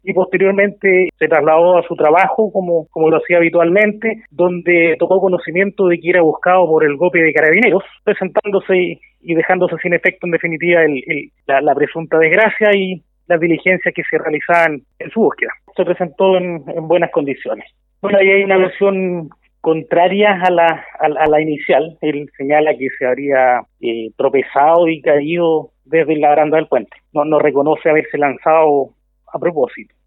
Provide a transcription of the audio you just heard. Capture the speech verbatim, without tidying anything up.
y posteriormente se trasladó a su trabajo como, como lo hacía habitualmente, donde tomó conocimiento de que era buscado por el golpe de Carabineros, presentándose y, y dejándose sin efecto en definitiva el, el, la, la presunta desgracia y las diligencias que se realizaban en su búsqueda. Se presentó en, en buenas condiciones. Bueno, ahí hay una versión contraria a la, a, a la inicial. Él señala que se habría eh, tropezado y caído desde la baranda del puente. No, no reconoce haberse lanzado a propósito.